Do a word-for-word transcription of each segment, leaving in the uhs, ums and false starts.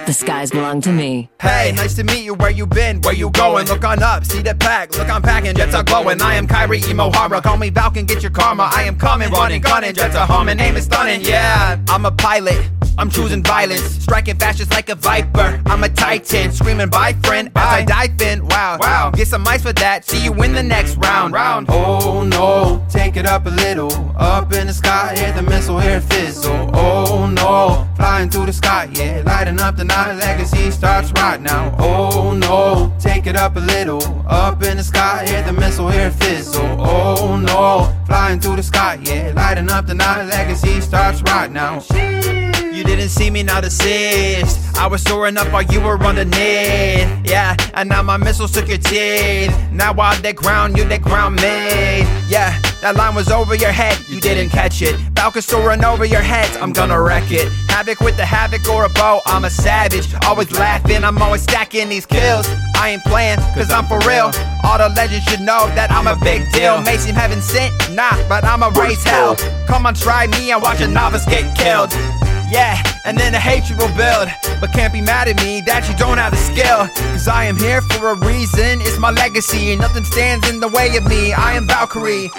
the skies belong to me. Hey, nice to meet you, where you been, where you going? Look on up, see the pack, look I'm packing, jets are glowing. I am Kyrie Imohara, call me Falcon, get your karma. I am coming, running, gunning, jets are humming, aim is stunning, yeah. I'm a pilot, I'm choosing violence, striking fast just like a viper. I'm a titan, screaming bye friend as I dive in. Wow, wow. Get some ice for that, see you in the next round. round. Oh no, take it up a little. Up in the sky, hear the missile, hear it fizzle. Oh no, flying through the sky, yeah. Lighting up the night, legacy starts right now. Oh no, take it up a little. Up in the sky, hear the missile, hear it fizzle. Oh no, flying through the sky, yeah. Lighting up the night, legacy starts right now. You didn't see me, not assist. I was soaring up while you were underneath. Yeah, and now my missiles took your teeth. Now while they ground you, they ground me. Yeah, that line was over your head, you didn't catch it. Falcon soaring over your heads, I'm gonna wreck it. Havoc with the havoc or a bow, I'm a savage. Always laughing, I'm always stacking these kills. I ain't playing, cause I'm for real. All the legends should know that I'm a big deal. May seem heaven sent, nah, but I'ma raise hell. Come on, try me and watch a novice get killed. Yeah, and then the hatred will build. But can't be mad at me that you don't have the skill. Cause I am here for a reason, it's my legacy. Nothing stands in the way of me, I am Valkyrie.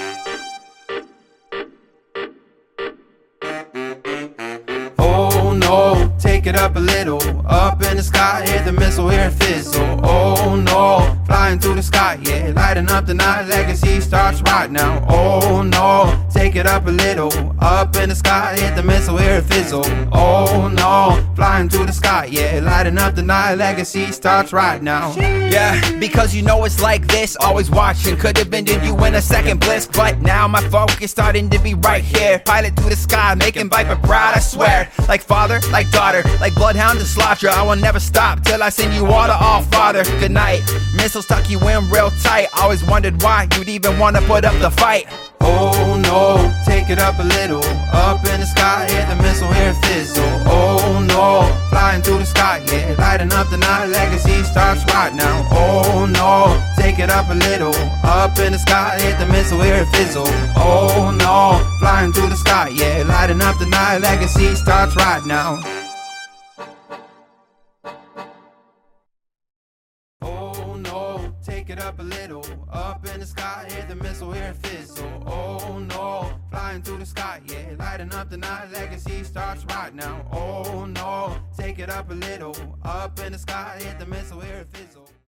Oh no, take it up a little. Up in the sky, hear the missile, hear it fizzle. Oh no, flying through the sky, yeah. Lighting up the night, legacy starts right now. Oh no, take it up a little. Up in the sky, hit the missile, hear it fizzle. Oh no, flying through the sky, yeah. Lighting up the night, legacy starts right now. Yeah, because you know it's like this, always watching. Could have been did you in a second bliss, but now my focus starting to be right here. Pilot through the sky, making Viper proud, I swear. Like father, like daughter, like bloodhound to slaughter. I will never stop till I send you all to all father. Good night, missiles tuck you in real tight. Always wondered why you'd even want to put up the fight. Oh no, take it up a little. Up in the sky, hear the missile, hear it fizzle. Oh no, flying through the sky, yeah. Lighting up the night, legacy starts right now. Oh no, take it up a little. Up in the sky, hit the missile, hear it fizzle. Oh no, flying through the sky, yeah. Lighting up the night, legacy starts right now. Oh no, take it up a little. Up in the sky, hear the missile, hear it fizzle. Oh no, flying through the sky, yeah. Lighting up the night, legacy starts right now. Oh no, take it up a little. Up in the sky, hit the missile, hear it fizzle.